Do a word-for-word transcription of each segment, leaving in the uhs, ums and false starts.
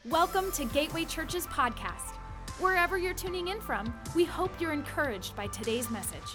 Welcome to Gateway Church's podcast. Wherever you're tuning in from, we hope you're encouraged by today's message.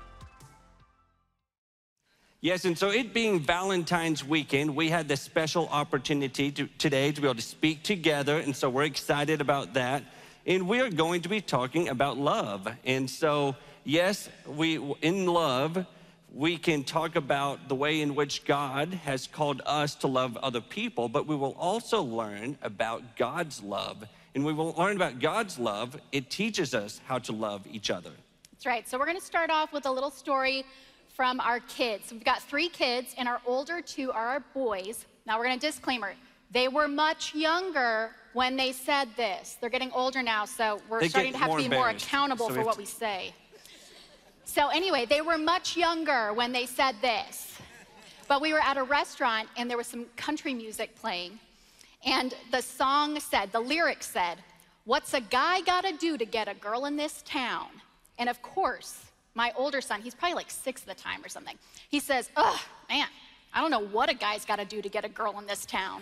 Yes, and so it being Valentine's weekend, we had this special opportunity to, today to be able to speak together, and so we're excited about that. And we are going to be talking about love. And so, yes, we in love, we can talk about the way in which God has called us to love other people, but we will also learn about God's love. And we will learn about God's love. It teaches us how to love each other. That's right. So we're going to start off with a little story from our kids. We've got three kids, and our older two are our boys. Now we're going to disclaimer. They were much younger when they said this. They're getting older now, so we're They starting get to have more to be more embarrassed, accountable so for we what have we say. So anyway, they were much younger when they said this. But we were at a restaurant, and there was some country music playing. And the song said, the lyrics said, "What's a guy gotta do to get a girl in this town?" And of course, my older son, he's probably like six at the time or something. He says, "Ugh, man, I don't know what a guy's gotta do to get a girl in this town."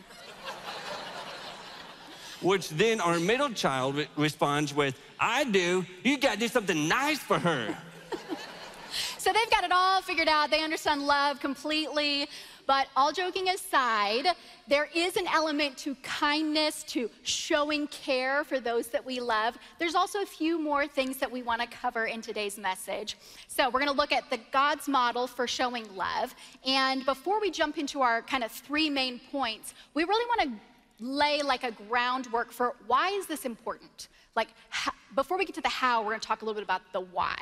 Which then our middle child re- responds with, "I do. You gotta do something nice for her." So they've got it all figured out. They understand love completely. But all joking aside, there is an element to kindness, to showing care for those that we love. There's also a few more things that we want to cover in today's message. So we're going to look at the God's model for showing love. And before we jump into our kind of three main points, we really want to lay like a groundwork for why is this important? Like, how, before we get to the how, we're going to talk a little bit about the why.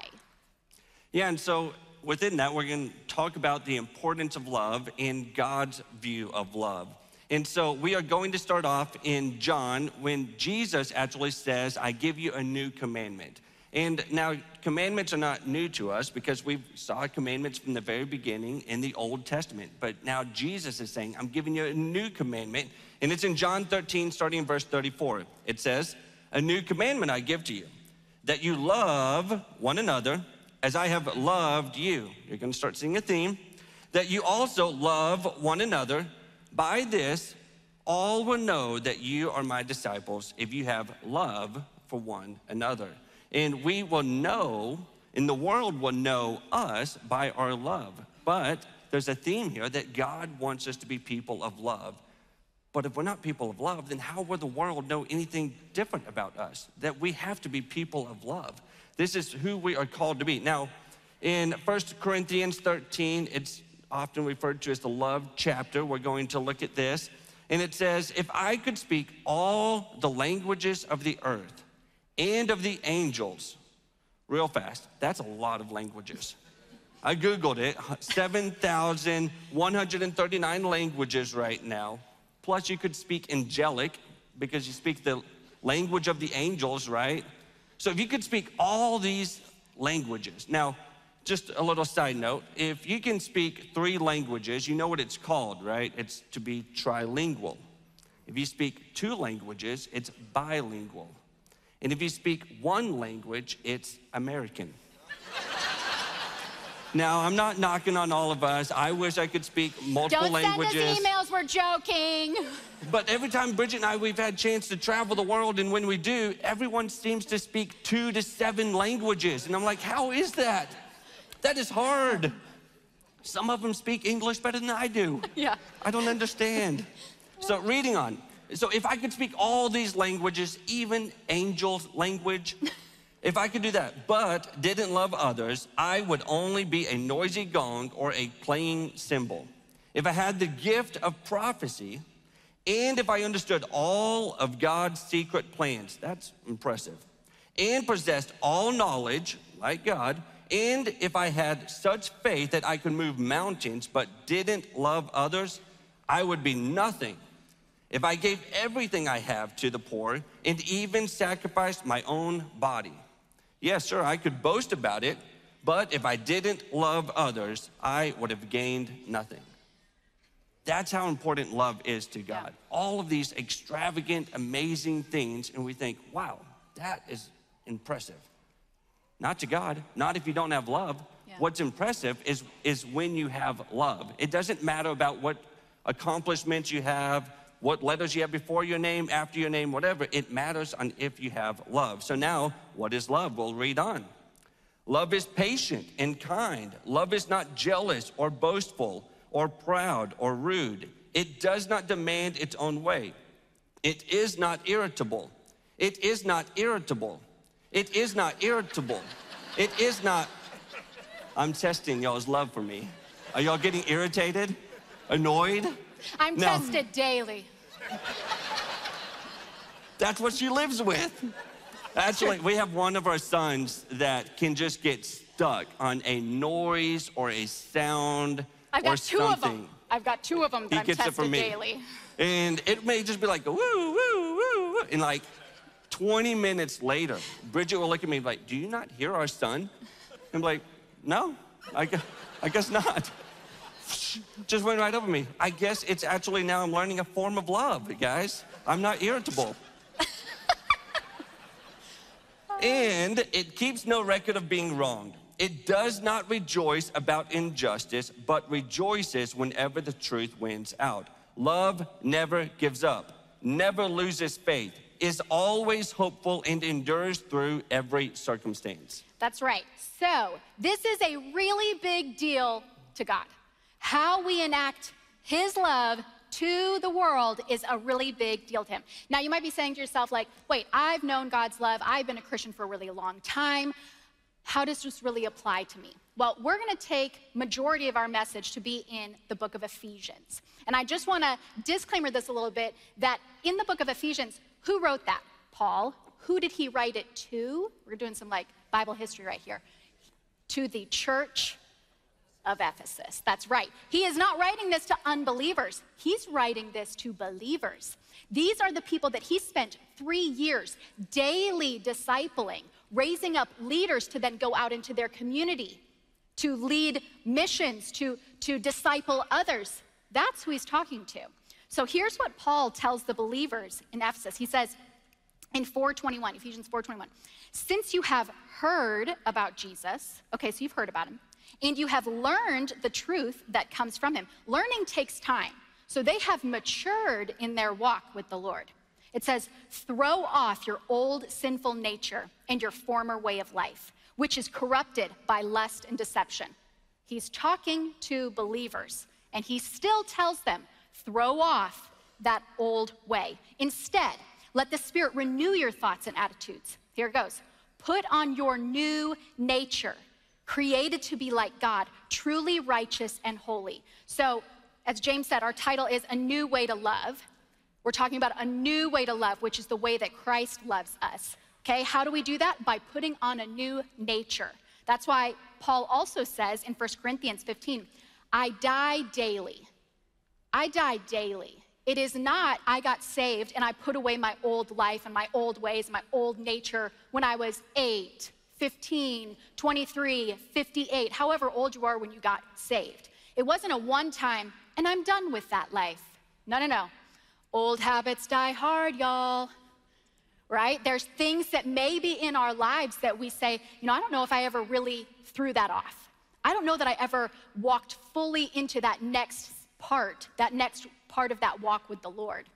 Yeah, and so within that, we're going to talk about the importance of love and God's view of love. And so we are going to start off in John when Jesus actually says, "I give you a new commandment." And now commandments are not new to us because we saw commandments from the very beginning in the Old Testament. But now Jesus is saying, "I'm giving you a new commandment." And it's in John thirteen, starting in verse thirty-four. It says, "A new commandment I give to you, that you love one another as I have loved you." You're going to start seeing a theme. "That you also love one another. By this, all will know that you are my disciples if you have love for one another." And we will know, and the world will know us by our love. But there's a theme here that God wants us to be people of love. But if we're not people of love, then how will the world know anything different about us? That we have to be people of love. This is who we are called to be. Now, in First Corinthians thirteen, it's often referred to as the love chapter. We're going to look at this. And it says, "If I could speak all the languages of the earth and of the angels," real fast, that's a lot of languages. I Googled it, seven thousand one hundred thirty-nine languages right now. Plus you could speak angelic because you speak the language of the angels, right? So if you could speak all these languages. Now, just a little side note, if you can speak three languages, you know what it's called, right? It's to be trilingual. If you speak two languages, it's bilingual. And if you speak one language, it's American. Now, I'm not knocking on all of us. I wish I could speak multiple Don't languages. Don't send us emails, we're joking. But every time Bridget and I, we've had a chance to travel the world, and when we do, everyone seems to speak two to seven languages. And I'm like, how is that? That is hard. Some of them speak English better than I do. Yeah. I don't understand. So reading on. So if I could speak all these languages, even angels' language, if I could do that, but didn't love others, I would only be a noisy gong or a playing cymbal. If I had the gift of prophecy, and if I understood all of God's secret plans, that's impressive, and possessed all knowledge, like God, and if I had such faith that I could move mountains but didn't love others, I would be nothing. If I gave everything I have to the poor and even sacrificed my own body, yes, sir, I could boast about it, but if I didn't love others, I would have gained nothing. That's how important love is to God. Yeah. All of these extravagant, amazing things, and we think, wow, that is impressive. Not to God, not if you don't have love. Yeah. What's impressive is, is when you have love. It doesn't matter about what accomplishments you have, what letters you have before your name, after your name, whatever. It matters on if you have love. So now, what is love? We'll read on. Love is patient and kind. Love is not jealous or boastful or proud or rude. It does not demand its own way. It is not irritable. It is not irritable. It is not irritable. It is not. I'm testing y'all's love for me. Are y'all getting irritated? Annoyed? I'm No. tested daily. That's what she lives with. Actually, we have one of our sons that can just get stuck on a noise or a sound I've or got two something. of them. I've got two of them that He I'm gets it tested from me. daily. And it may just be like, woo, woo, woo, woo. And like twenty minutes later, Bridget will look at me like, do you not hear our son? I'm like, no, I guess, I guess not. Just went right over me. I guess it's actually now I'm learning a form of love, guys. I'm not irritable. And it keeps no record of being wronged. It does not rejoice about injustice, but rejoices whenever the truth wins out. Love never gives up, never loses faith, is always hopeful, and endures through every circumstance. That's right. So, this is a really big deal to God. How we enact His love to the world is a really big deal to Him. Now, you might be saying to yourself, like, wait, I've known God's love. I've been a Christian for a really long time. How does this really apply to me? Well, we're going to take majority of our message to be in the book of Ephesians. And I just want to disclaimer this a little bit, that in the book of Ephesians, who wrote that? Paul. Who did he write it to? We're doing some like Bible history right here. To the church of Ephesus. That's right. He is not writing this to unbelievers. He's writing this to believers. These are the people that he spent three years daily discipling, raising up leaders to then go out into their community, to lead missions, to, to disciple others. That's who he's talking to. So here's what Paul tells the believers in Ephesus. He says in four twenty-one, Ephesians four twenty-one, since you have heard about Jesus, okay, so you've heard about him, and you have learned the truth that comes from him. Learning takes time. So they have matured in their walk with the Lord. It says, throw off your old sinful nature and your former way of life, which is corrupted by lust and deception. He's talking to believers, and he still tells them, throw off that old way. Instead, let the Spirit renew your thoughts and attitudes. Here it goes. Put on your new nature, created to be like God, truly righteous and holy. So, as James said, our title is A New Way to Love. We're talking about a new way to love, which is the way that Christ loves us. Okay, how do we do that? By putting on a new nature. That's why Paul also says in First Corinthians fifteen, I die daily. I die daily. It is not I got saved and I put away my old life and my old ways and my old nature when I was eight, fifteen, twenty-three, fifty-eight, however old you are when you got saved. It wasn't a one-time, and I'm done with that life. No, no, no. Old habits die hard, y'all. Right? There's things that may be in our lives that we say, you know, I don't know if I ever really threw that off. I don't know that I ever walked fully into that next part, that next part of that walk with the Lord.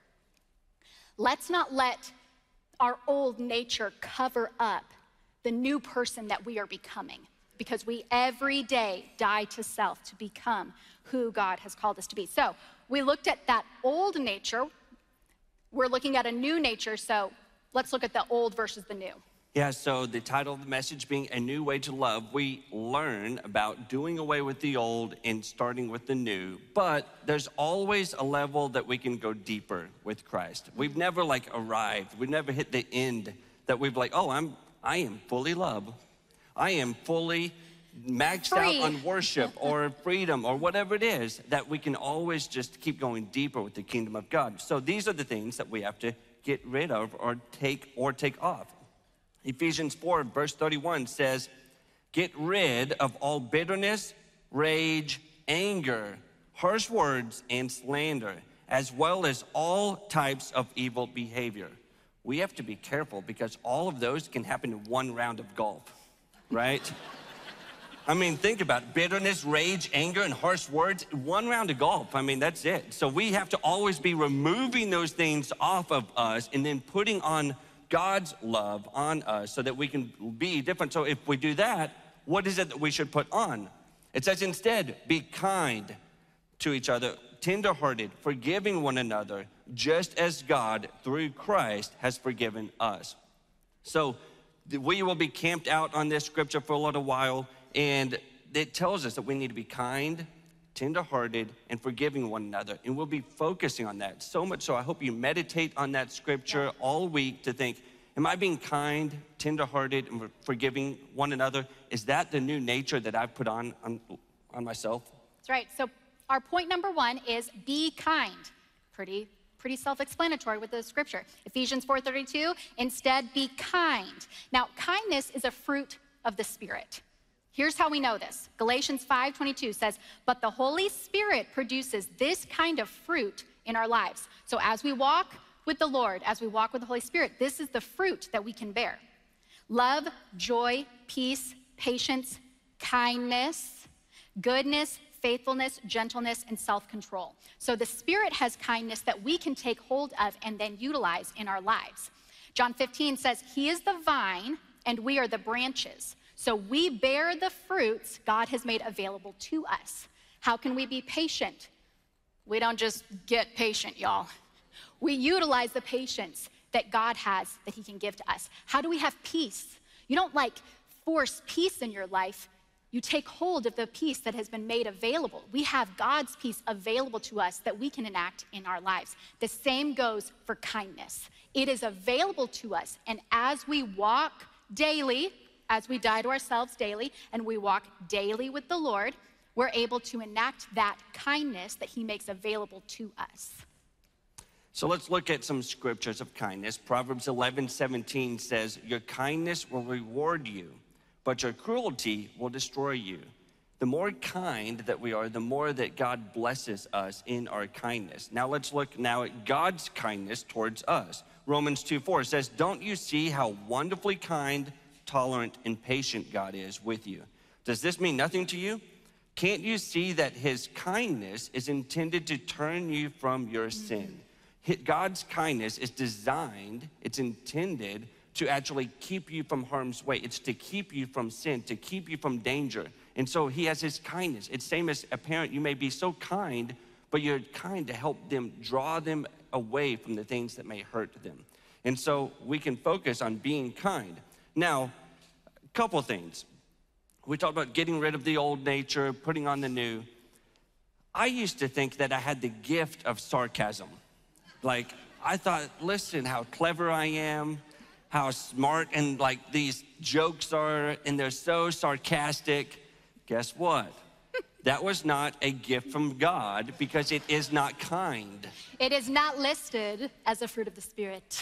Let's not let our old nature cover up the new person that we are becoming, because we every day die to self to become who God has called us to be. So we looked at that old nature. We're looking at a new nature, so let's look at the old versus the new. Yeah, so the title of the message being A New Way to Love, we learn about doing away with the old and starting with the new, but there's always a level that we can go deeper with Christ. We've never like arrived, we've never hit the end that we've like, oh, I'm, I am fully love. I am fully maxed Free. out on worship or freedom or whatever it is, that we can always just keep going deeper with the kingdom of God. So these are the things that we have to get rid of or take or take off. Ephesians four, verse thirty-one says, get rid of all bitterness, rage, anger, harsh words, and slander, as well as all types of evil behavior. We have to be careful because all of those can happen in one round of golf, right? I mean, think about it. Bitterness, rage, anger, and harsh words. One round of golf. I mean, that's it. So we have to always be removing those things off of us and then putting on God's love on us so that we can be different. So if we do that, what is it that we should put on? It says instead, be kind to each other, tenderhearted, forgiving one another, just as God, through Christ, has forgiven us. So we will be camped out on this scripture for a little while, and it tells us that we need to be kind, tenderhearted, and forgiving one another, and we'll be focusing on that. So much so, I hope you meditate on that scripture all week to think, am I being kind, tenderhearted, and forgiving one another? Is that the new nature that I've put on, on, on myself? That's right. So our point number one is be kind. Pretty, pretty self-explanatory with the scripture. Ephesians four thirty-two, instead be kind. Now, kindness is a fruit of the Spirit. Here's how we know this. Galatians five twenty-two says, but the Holy Spirit produces this kind of fruit in our lives. So as we walk with the Lord, as we walk with the Holy Spirit, this is the fruit that we can bear. Love, joy, peace, patience, kindness, goodness, faithfulness, gentleness, and self-control. So the Spirit has kindness that we can take hold of and then utilize in our lives. John fifteen says, he is the vine and we are the branches. So we bear the fruits God has made available to us. How can we be patient? We don't just get patient, y'all. We utilize the patience that God has that he can give to us. How do we have peace? You don't like force peace in your life. You take hold of the peace that has been made available. We have God's peace available to us that we can enact in our lives. The same goes for kindness. It is available to us, and as we walk daily, as we die to ourselves daily, and we walk daily with the Lord, we're able to enact that kindness that he makes available to us. So let's look at some scriptures of kindness. Proverbs eleven seventeen says, your kindness will reward you, but your cruelty will destroy you. The more kind that we are, the more that God blesses us in our kindness. Now let's look now at God's kindness towards us. Romans two four says, don't you see how wonderfully kind, tolerant, and patient God is with you? Does this mean nothing to you? Can't you see that his kindness is intended to turn you from your sin? God's kindness is designed, it's intended to actually keep you from harm's way. It's to keep you from sin, to keep you from danger. And so he has his kindness. It's same as a parent. You may be so kind, but you're kind to help them, draw them away from the things that may hurt them. And so we can focus on being kind. Now, a couple things. We talked about getting rid of the old nature, putting on the new. I used to think that I had the gift of sarcasm. Like, I thought, listen how clever I am, how smart and like these jokes are, and they're so sarcastic. Guess what? That was not a gift from God because it is not kind. It is not listed as a fruit of the Spirit.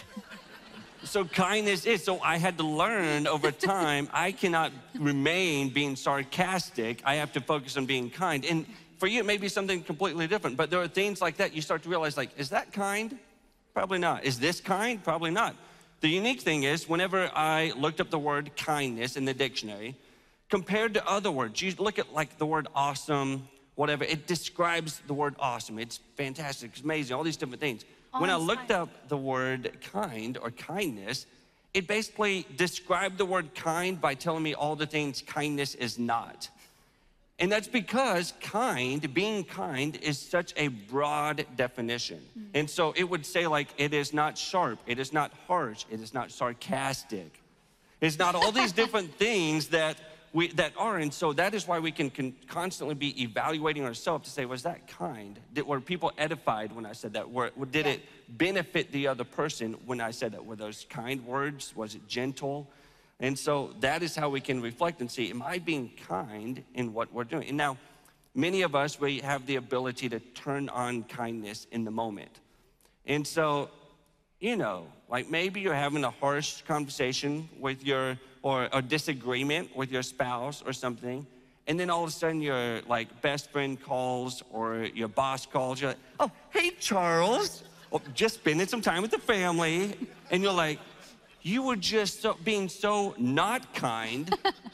So kindness is, so I had to learn over time, I cannot remain being sarcastic. I have to focus on being kind. And for you, it may be something completely different, but there are things like that you start to realize, like, is that kind? Probably not. Is this kind? Probably not. The unique thing is, whenever I looked up the word kindness in the dictionary, compared to other words, you look at like the word awesome, whatever, it describes the word awesome. It's fantastic, it's amazing, all these different things. When I looked up the word kind or kindness, it basically described the word kind by telling me all the things kindness is not. And that's because kind, being kind, is such a broad definition. Mm-hmm. And so it would say like, it is not sharp, it is not harsh, it is not sarcastic. It's not all these different things that we that are. And so that is why we can, can constantly be evaluating ourselves to say, was that kind? Did, were people edified when I said that? Were, did yeah. it benefit the other person when I said that? Were those kind words? Was it gentle? And so that is how we can reflect and see, am I being kind in what we're doing? And now, many of us, we have the ability to turn on kindness in the moment. And so, you know, like maybe you're having a harsh conversation with your, or a disagreement with your spouse or something, and then all of a sudden your like best friend calls or your boss calls, you're like, oh, hey, Charles, well, just spending some time with the family, and you're like, you were just so, being so not kind,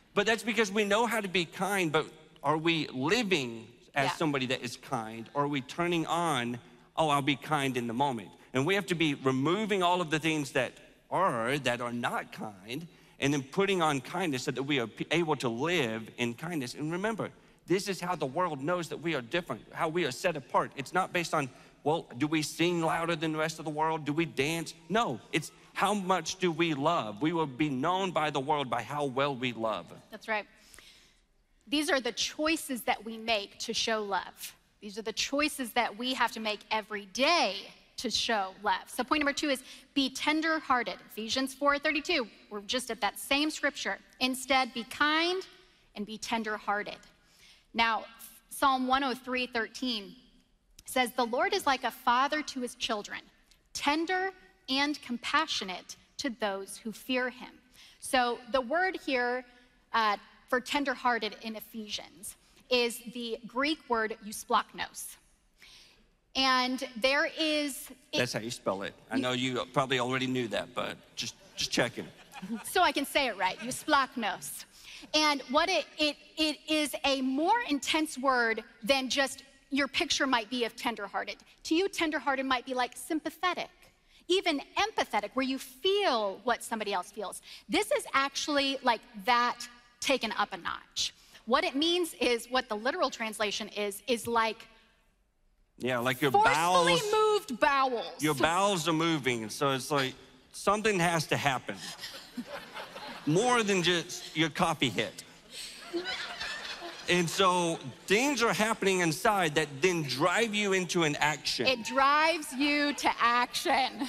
But that's because we know how to be kind, but are we living as Yeah. somebody that is kind? Or are we turning on, oh, I'll be kind in the moment? And we have to be removing all of the things that are, that are not kind, and then putting on kindness so that we are able to live in kindness. And remember, this is how the world knows that we are different, how we are set apart. It's not based on, well, do we sing louder than the rest of the world? Do we dance? No, it's how much do we love? We will be known by the world by how well we love. That's right. These are the choices that we make to show love. These are the choices that we have to make every day to show love. So point number two is be tender-hearted. Ephesians four thirty-two, we're just at that same scripture. Instead, be kind and be tender-hearted. Now, Psalm one oh three thirteen says, the Lord is like a father to his children, tender and compassionate to those who fear him. So the word here uh, for tender-hearted in Ephesians is the Greek word eusplachnos. And there is... It, That's how you spell it. I know you probably already knew that, but just, just checking. so I can say it right, eusplachnos. And what it, it, it is a more intense word than just your picture might be of tenderhearted. To you, tenderhearted might be like sympathetic, even empathetic, where you feel what somebody else feels. This is actually like that taken up a notch. What it means is, what the literal translation is, is like Yeah, like your forcefully bowels. moved bowels. Your bowels are moving, so it's like something has to happen. More than just your coffee hit. And so things are happening inside that then drive you into an action. It drives you to action.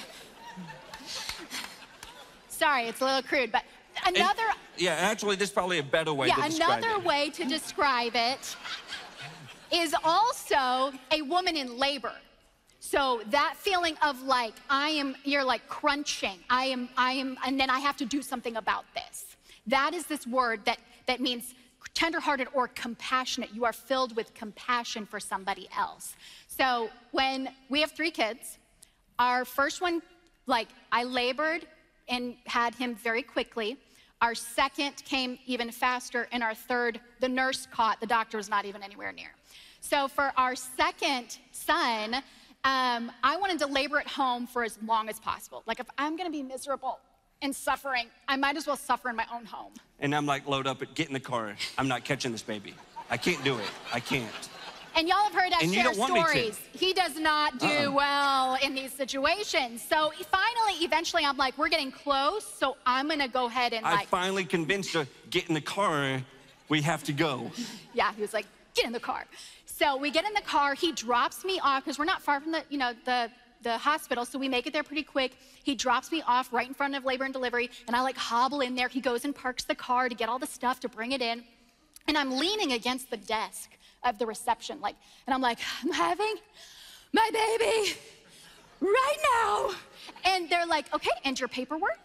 Sorry, it's a little crude, but And- another... yeah, actually, this is probably a better way Yeah, to describe another it. way to describe it is also a woman in labor. So that feeling of like, I am, you're like crunching, I am, I am, and then I have to do something about this. That is this word that, that means tenderhearted or compassionate. You are filled with compassion for somebody else. So when we have three kids, our first one, like I labored and had him very quickly. Our second came even faster, and our third, the nurse caught, the doctor was not even anywhere near. So for our second son, um, I wanted to labor at home for as long as possible. Like if I'm gonna be miserable and suffering, I might as well suffer in my own home. And I'm like, load up, get in the car. I'm not catching this baby. I can't do it. I can't. And y'all have heard us And you share don't want me to. stories. He does not do Uh-uh. well in these situations. So finally, eventually, I'm like, we're getting close, so I'm gonna go ahead and I like, finally convinced her, get in the car. We have to go. yeah, he was like, get in the car. So we get in the car, he drops me off, because we're not far from the, you know, the, the hospital, so we make it there pretty quick. He drops me off right in front of labor and delivery, and I like hobble in there. He goes and parks the car to get all the stuff to bring it in. And I'm leaning against the desk of the reception, like, and I'm like, I'm having my baby right now. And they're like, okay, and your paperwork?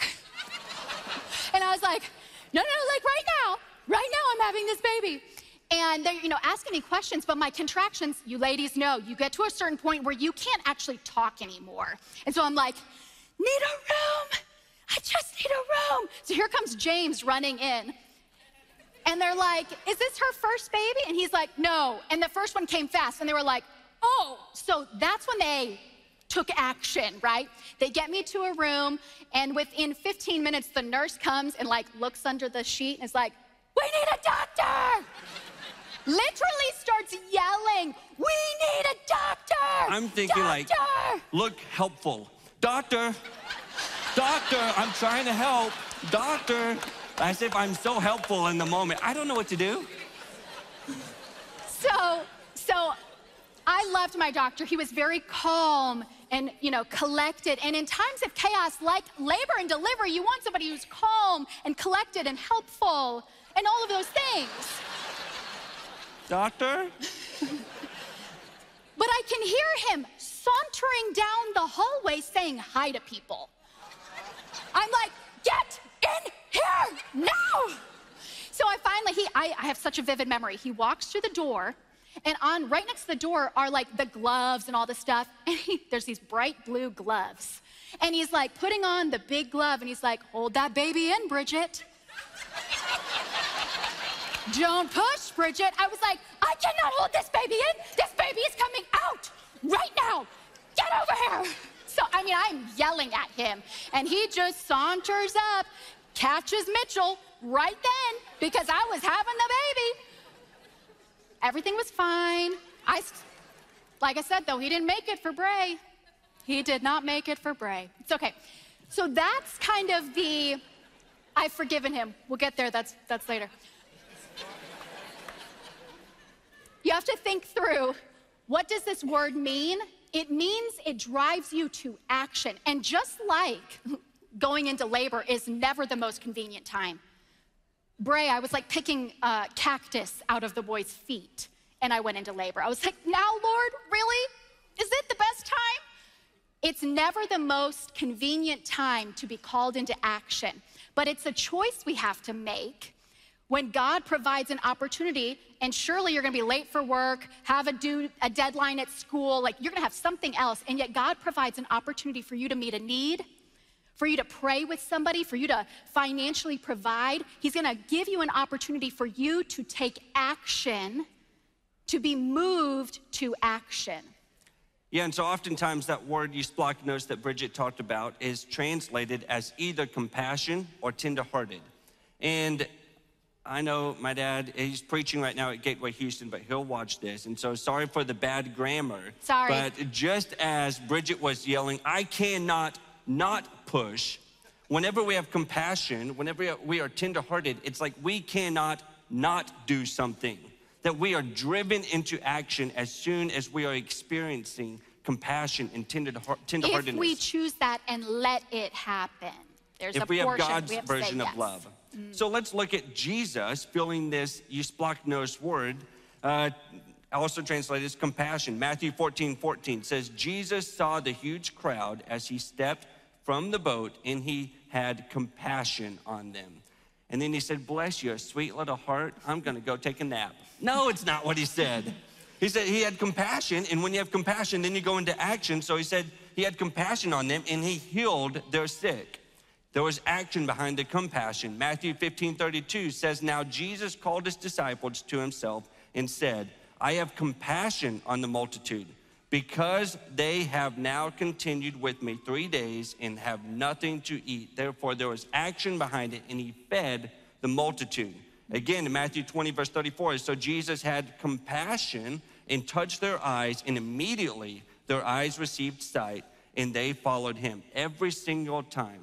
And I was like, no, no, like right now, right now I'm having this baby. And they're, you know, asking me questions, but my contractions, you ladies know, you get to a certain point where you can't actually talk anymore. And so I'm like, need a room. I just need a room. So here comes James running in. And they're like, is this her first baby? And he's like, no. And the first one came fast. And they were like, oh. So that's when they took action, right? They get me to a room. And within fifteen minutes, the nurse comes and like looks under the sheet and is like, we need a doctor. Literally starts yelling, we need a doctor. I'm thinking doctor. like, look helpful. Doctor, doctor, I'm trying to help. Doctor. As if I'm so helpful in the moment. I don't know what to do. So, so I loved my doctor. He was very calm and, you know, collected. And in times of chaos, like labor and delivery, you want somebody who's calm and collected and helpful and all of those things. Doctor? But I can hear him sauntering down the hallway saying hi to people. I'm like, get in here now. So I finally, he, I, I have such a vivid memory. He walks through the door, and on right next to the door are like the gloves and all this stuff. And he, there's these bright blue gloves. And he's like putting on the big glove, and he's like, hold that baby in, Bridget. Don't push, Bridget. I was like, I cannot hold this baby in. This baby is coming out right now. Get over here. So, I mean, I'm yelling at him, and he just saunters up, catches Mitchell right then because I was having the baby. Everything was fine. I, like I said, though, he didn't make it for Bray. He did not make it for Bray. It's okay. So that's kind of the, I've forgiven him. We'll get there, that's, that's later. You have to think through, what does this word mean? It means it drives you to action. And just like going into labor is never the most convenient time. Bray, I was like picking uh, cactus out of the boy's feet, and I went into labor. I was like, now, Lord, really? Is it the best time? It's never the most convenient time to be called into action, but it's a choice we have to make. When God provides an opportunity, and surely you're gonna be late for work, have a, due, a deadline at school, like you're gonna have something else, and yet God provides an opportunity for you to meet a need, for you to pray with somebody, for you to financially provide. He's gonna give you an opportunity for you to take action, to be moved to action. Yeah, and so oftentimes that word eusplanchnos that Bridget talked about is translated as either compassion or tenderhearted. And I know my dad, he's preaching right now at Gateway Houston, but he'll watch this. And so sorry for the bad grammar. Sorry. But just as Bridget was yelling, I cannot not push. Whenever we have compassion, whenever we are tenderhearted, it's like we cannot not do something. That we are driven into action as soon as we are experiencing compassion and tenderheartedness. If we choose that and let it happen. There's if a we portion. have God's we have version yes. of love. Mm. So let's look at Jesus filling this eusplanchnos word, uh, also translated as compassion. Matthew fourteen fourteen says, Jesus saw the huge crowd as he stepped from the boat, and he had compassion on them. And then he said, bless your sweet little heart, I'm gonna go take a nap. No, it's not what he said. He said he had compassion, and when you have compassion, then you go into action. So he said he had compassion on them, and he healed their sick. There was action behind the compassion. Matthew fifteen thirty-two says, now Jesus called his disciples to himself and said, I have compassion on the multitude, because they have now continued with me three days and have nothing to eat. Therefore, there was action behind it, and he fed the multitude. Again, in Matthew twenty, verse thirty-four, so Jesus had compassion and touched their eyes, and immediately their eyes received sight, and they followed him. Every single time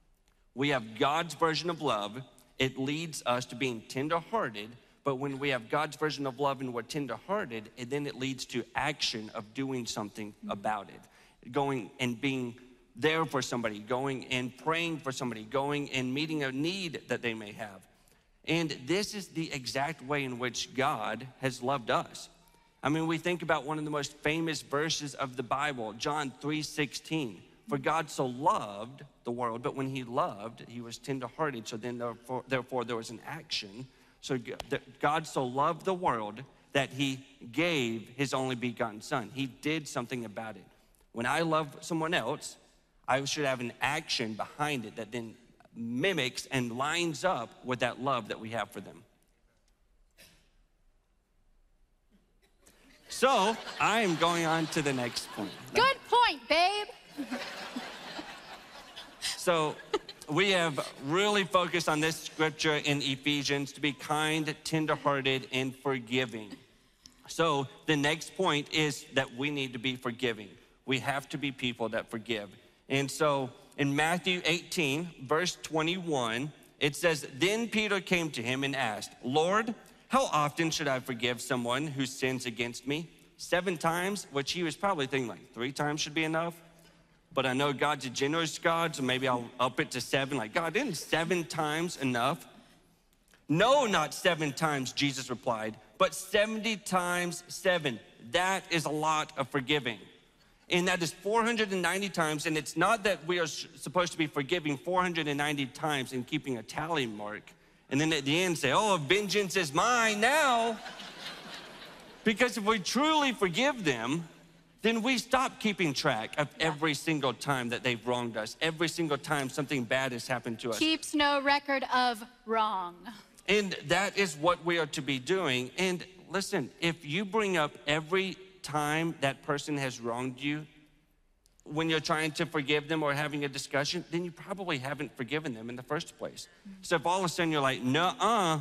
we have God's version of love, it leads us to being tenderhearted. But when we have God's version of love and we're tenderhearted, and then it leads to action of doing something about it. Going and being there for somebody, going and praying for somebody, going and meeting a need that they may have. And this is the exact way in which God has loved us. I mean, we think about one of the most famous verses of the Bible, John three sixteen. For God so loved the world, but when he loved, he was tenderhearted. So then therefore, therefore there was an action. So God so loved the world that he gave his only begotten son. He did something about it. When I love someone else, I should have an action behind it that then mimics and lines up with that love that we have for them. So I am going on to the next point. Good point, babe. So we have really focused on this scripture in Ephesians to be kind, tenderhearted, and forgiving. So the next point is that we need to be forgiving. We have to be people that forgive. And so in Matthew eighteen, verse twenty-one, it says, then Peter came to him and asked, Lord, how often should I forgive someone who sins against me? Seven times? Which he was probably thinking like three times should be enough. But I know God's a generous God, so maybe I'll up it to seven. Like, God, isn't seven times enough? No, not seven times, Jesus replied, but seventy times seven. That is a lot of forgiving. And that is four hundred ninety times, and it's not that we are supposed to be forgiving four hundred ninety times and keeping a tally mark, and then at the end say, oh, vengeance is mine now. Because if we truly forgive them, then we stop keeping track of every single time that they've wronged us, every single time something bad has happened to us. Keeps no record of wrong. And that is what we are to be doing. And listen, if you bring up every time that person has wronged you, when you're trying to forgive them or having a discussion, then you probably haven't forgiven them in the first place. So if all of a sudden you're like, nuh-uh,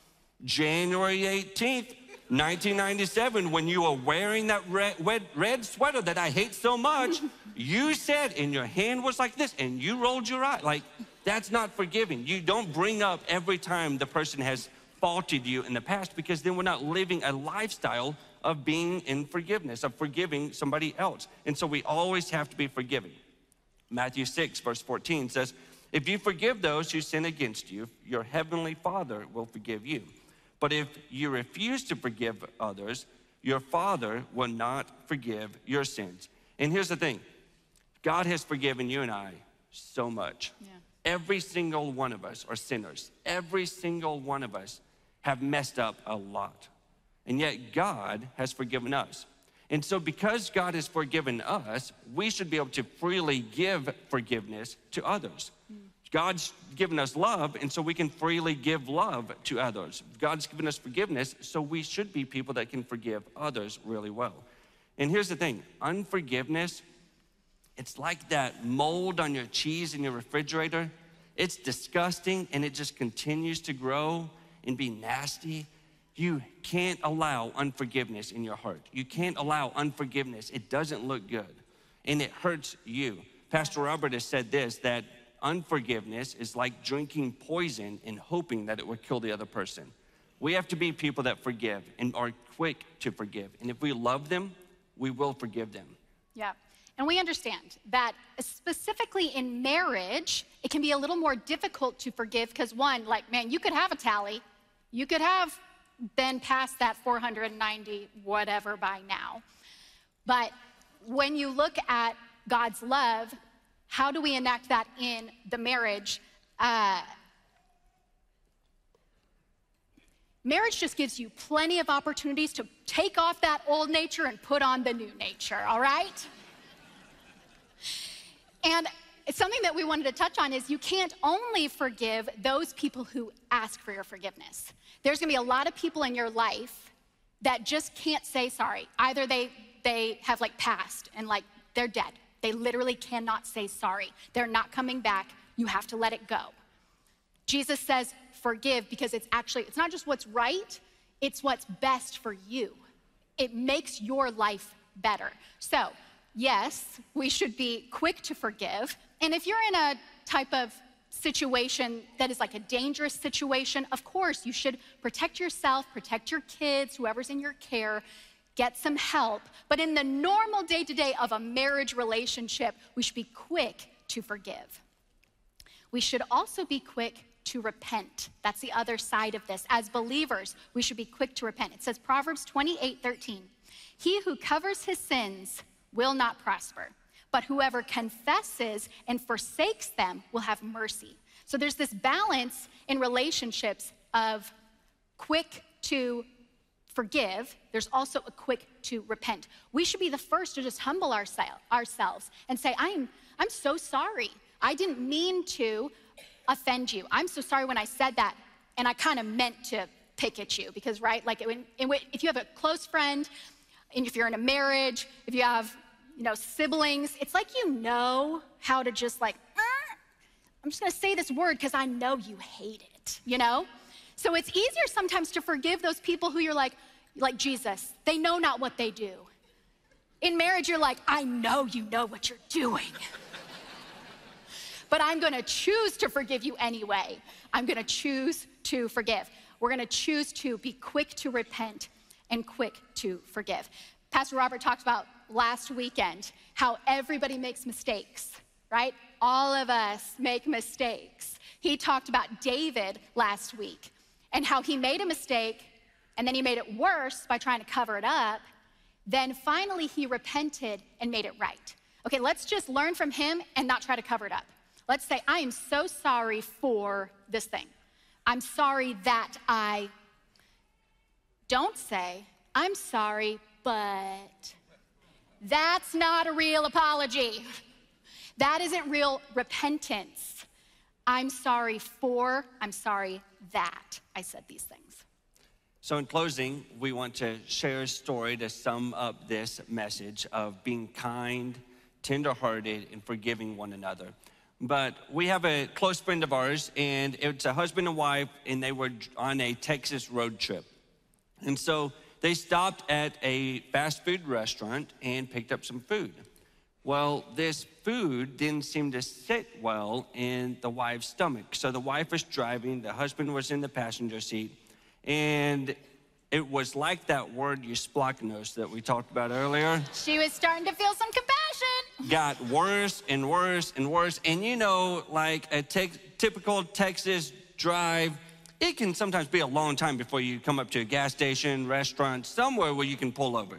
January eighteenth, nineteen ninety-seven, when you were wearing that red, red, red sweater that I hate so much, you said, and your hand was like this, and you rolled your eye. Like, that's not forgiving. You don't bring up every time the person has faulted you in the past, because then we're not living a lifestyle of being in forgiveness, of forgiving somebody else. And so we always have to be forgiving. Matthew six, verse fourteen says, if you forgive those who sin against you, your heavenly Father will forgive you. But if you refuse to forgive others, your Father will not forgive your sins. And here's the thing, God has forgiven you and I so much. Yeah. Every single one of us are sinners. Every single one of us have messed up a lot. And yet God has forgiven us. And so because God has forgiven us, we should be able to freely give forgiveness to others. Mm. God's given us love, and so we can freely give love to others. God's given us forgiveness, so we should be people that can forgive others really well. And here's the thing, unforgiveness, it's like that mold on your cheese in your refrigerator. It's disgusting, and it just continues to grow and be nasty. You can't allow unforgiveness in your heart. You can't allow unforgiveness. It doesn't look good, and it hurts you. Pastor Robert has said this, that unforgiveness is like drinking poison and hoping that it will kill the other person. We have to be people that forgive and are quick to forgive. And if we love them, we will forgive them. Yeah, and we understand that specifically in marriage, it can be a little more difficult to forgive because one, like, man, you could have a tally. You could have been past that four hundred ninety whatever by now. But when you look at God's love, how do we enact that in the marriage? Uh, marriage just gives you plenty of opportunities to take off that old nature and put on the new nature, all right? And it's something that we wanted to touch on is you can't only forgive those people who ask for your forgiveness. There's gonna be a lot of people in your life that just can't say sorry. Either they, they have like passed and like they're dead. They literally cannot say sorry. They're not coming back. You have to let it go. Jesus says forgive because it's actually, it's not just what's right, it's what's best for you. It makes your life better. So yes, we should be quick to forgive. And if you're in a type of situation that is like a dangerous situation, of course, you should protect yourself, protect your kids, whoever's in your care, get some help. But in the normal day-to-day of a marriage relationship, we should be quick to forgive. We should also be quick to repent. That's the other side of this. As believers, we should be quick to repent. It says Proverbs twenty-eight thirteen, he who covers his sins will not prosper, but whoever confesses and forsakes them will have mercy. So there's this balance in relationships of quick to forgive. There's also a quick to repent. We should be the first to just humble ourselves and say, I'm, I'm so sorry. I didn't mean to offend you. I'm so sorry when I said that, and I kind of meant to pick at you because, right, like when, if you have a close friend, and if you're in a marriage, if you have, you know, siblings, it's like you know how to just like, ah, I'm just gonna say this word because I know you hate it, you know? So it's easier sometimes to forgive those people who you're like, like Jesus, they know not what they do. In marriage, you're like, I know you know what you're doing. But I'm gonna choose to forgive you anyway. I'm gonna choose to forgive. We're gonna choose to be quick to repent and quick to forgive. Pastor Robert talked about last weekend how everybody makes mistakes, right? All of us make mistakes. He talked about David last week and how he made a mistake and then he made it worse by trying to cover it up. Then finally he repented and made it right. Okay, let's just learn from him and not try to cover it up. Let's say, I am so sorry for this thing. I'm sorry that I, don't say, I'm sorry, but that's not a real apology. That isn't real repentance. I'm sorry for, I'm sorry that I said these things. So in closing, we want to share a story to sum up this message of being kind, tenderhearted, and forgiving one another. But we have a close friend of ours, and it's a husband and wife, and they were on a Texas road trip. And so they stopped at a fast food restaurant and picked up some food. Well, this food didn't seem to sit well in the wife's stomach. So the wife was driving, the husband was in the passenger seat, and it was like that word eusplachnos that we talked about earlier. She was starting to feel some compassion. Got worse and worse and worse. And you know, like a te- typical Texas drive, it can sometimes be a long time before you come up to a gas station, restaurant, somewhere where you can pull over.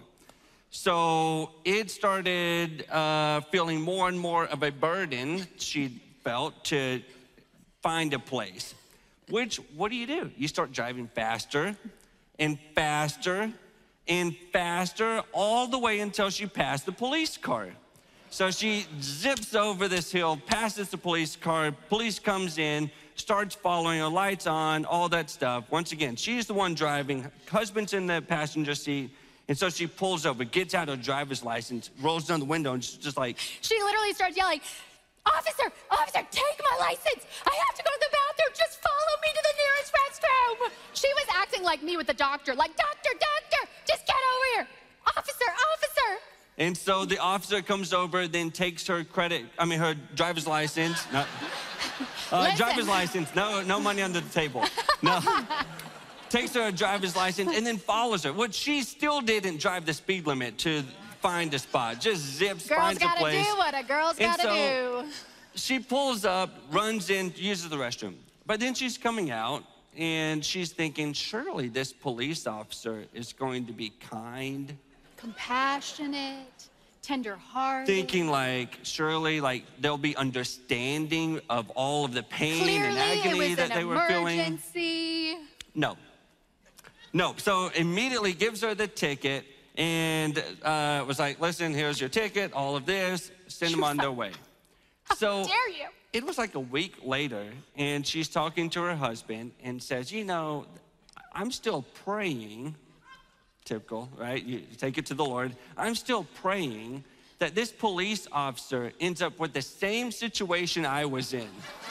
So it started uh, feeling more and more of a burden she felt to find a place. Which, what do you do? You start driving faster and faster and faster all the way until she passed the police car. So she zips over this hill, passes the police car, police comes in, starts following her, lights on, all that stuff. Once again, she's the one driving, husband's in the passenger seat, and so she pulls over, gets out her driver's license, rolls down the window, and she's just like... She literally starts yelling, "Officer, officer, take my license. I have to go to the bathroom. Just follow me to the nearest restroom." She was acting like me with the doctor, like, "Doctor, doctor, just get over here. Officer, officer." And so the officer comes over, then takes her credit, I mean, her driver's license. No, uh, driver's license, no, no money under the table. No. Takes her driver's license and then follows her. Well, she still didn't drive the speed limit to find a spot. Just zips, Girls finds a gotta place. do what a girl's And gotta so do. she pulls up, runs in, uses the restroom. But then she's coming out and she's thinking, surely this police officer is going to be kind. Compassionate, tender-hearted. Thinking like, surely like they'll be understanding of all of the pain Clearly, and agony it was that an they were feeling. emergency. No. No, so immediately gives her the ticket and uh, was like, "Listen, here's your ticket, all of this, send them on their way." So How dare you? it was like a week later, and she's talking to her husband and says, "You know, I'm still praying," typical, right? You take it to the Lord. "I'm still praying that this police officer ends up with the same situation I was in."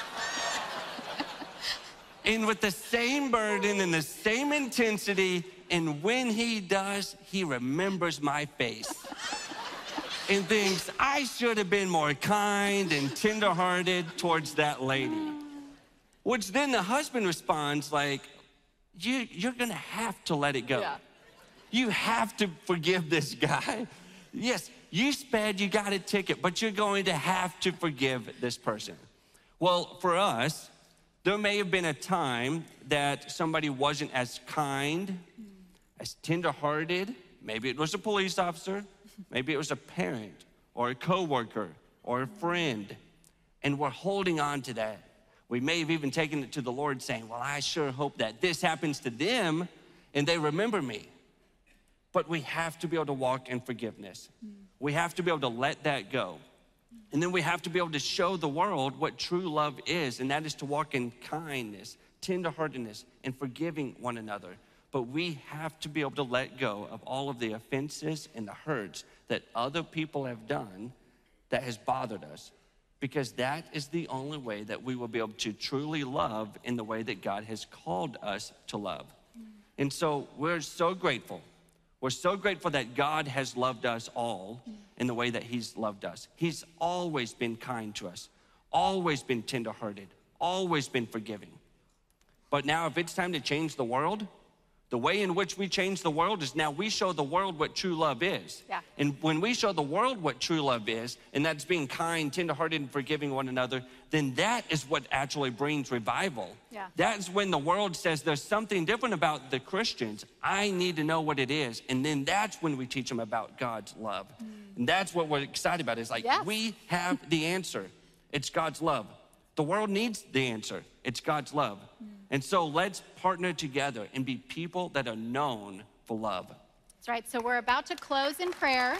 And with the same burden and the same intensity, and when he does, he remembers my face. And thinks, I should have been more kind and tenderhearted towards that lady. Which then the husband responds like, you, you're gonna have to let it go. Yeah. You have to forgive this guy. Yes, you sped, you got a ticket, but you're going to have to forgive this person. Well, for us, there may have been a time that somebody wasn't as kind, as tenderhearted. Maybe it was a police officer, maybe it was a parent or a coworker or a friend, and we're holding on to that. We may have even taken it to the Lord saying, well, I sure hope that this happens to them and they remember me. But we have to be able to walk in forgiveness. We have to be able to let that go. And then we have to be able to show the world what true love is, and that is to walk in kindness, tenderheartedness, and forgiving one another. But we have to be able to let go of all of the offenses and the hurts that other people have done that has bothered us, because that is the only way that we will be able to truly love in the way that God has called us to love. And so we're so grateful. We're so grateful that God has loved us all in the way that he's loved us. He's always been kind to us, always been tenderhearted, always been forgiving. But now if it's time to change the world, the way in which we change the world is now we show the world what true love is. Yeah. And when we show the world what true love is, and that's being kind, tenderhearted, and forgiving one another, then that is what actually brings revival. Yeah. That's when the world says there's something different about the Christians. I need to know what it is. And then that's when we teach them about God's love. Mm. And that's what we're excited about. It's like, yes. we have the answer. It's God's love. The world needs the answer. It's God's love. Mm. And so let's partner together and be people that are known for love. That's right. So we're about to close in prayer.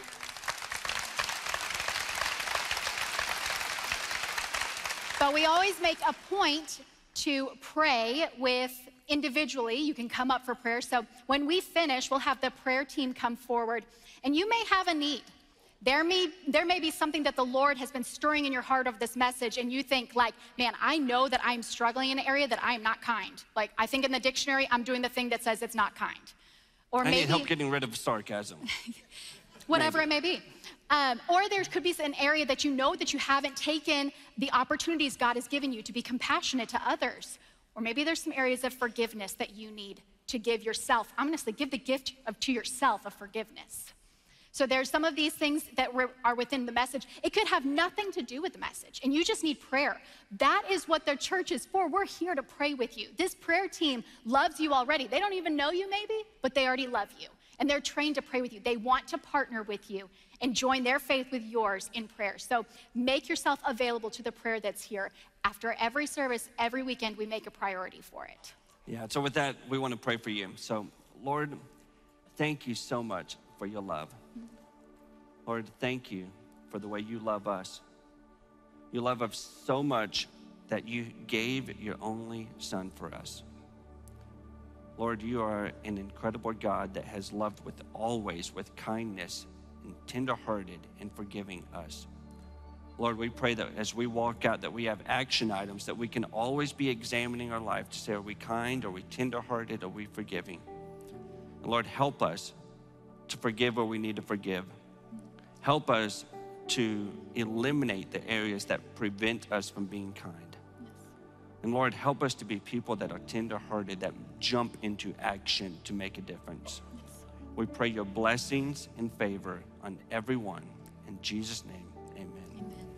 But we always make a point to pray with individually. You can come up for prayer. So when we finish, we'll have the prayer team come forward. And you may have a need. There may, there may be something that the Lord has been stirring in your heart of this message, and you think like, man, I know that I'm struggling in an area that I am not kind. Like, I think in the dictionary, I'm doing the thing that says it's not kind. Or I maybe, need help getting rid of sarcasm. whatever Maybe. it may be. Um, or there could be an area that you know that you haven't taken the opportunities God has given you to be compassionate to others. Or maybe there's some areas of forgiveness that you need to give yourself. Honestly, give the gift of, to yourself of forgiveness. So there's some of these things that are within the message. It could have nothing to do with the message, and you just need prayer. That is what the church is for. We're here to pray with you. This prayer team loves you already. They don't even know you maybe, but they already love you, and they're trained to pray with you. They want to partner with you and join their faith with yours in prayer. So make yourself available to the prayer that's here. After every service, every weekend, we make a priority for it. Yeah, so with that, we want to pray for you. So, Lord, thank you so much for your love. Lord, thank you for the way you love us. You love us so much that you gave your only son for us. Lord, you are an incredible God that has loved with always with kindness and tenderhearted and forgiving us. Lord, we pray that as we walk out that we have action items that we can always be examining our life to say, are we kind, are we tenderhearted, are we forgiving? And Lord, help us to forgive where we need to forgive. Help us to eliminate the areas that prevent us from being kind. Yes. And Lord, help us to be people that are tenderhearted, that jump into action to make a difference. Yes. We pray your blessings and favor on everyone. In Jesus' name, amen. Amen.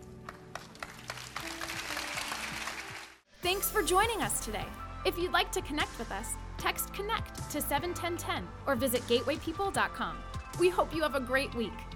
Thanks for joining us today. If you'd like to connect with us, text CONNECT to seven one zero one zero or visit gateway people dot com. We hope you have a great week.